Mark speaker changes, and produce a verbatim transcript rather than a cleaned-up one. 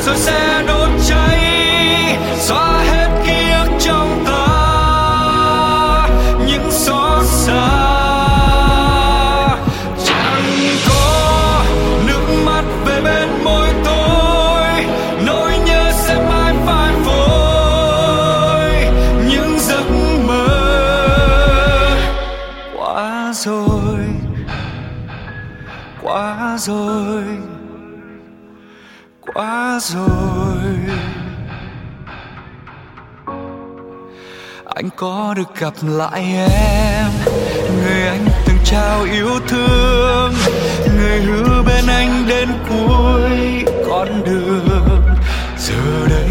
Speaker 1: rồi sẽ đốt cháy, xóa hết ký ức trong ta, những xót xa. Chẳng có nước mắt về bên môi tôi, nỗi nhớ sẽ mãi phai phôi, những giấc mơ quá rồi, quá rồi, quá rồi. Anh có được gặp lại em, người anh từng trao yêu thương, người hứa bên anh đến cuối con đường. Giờ đây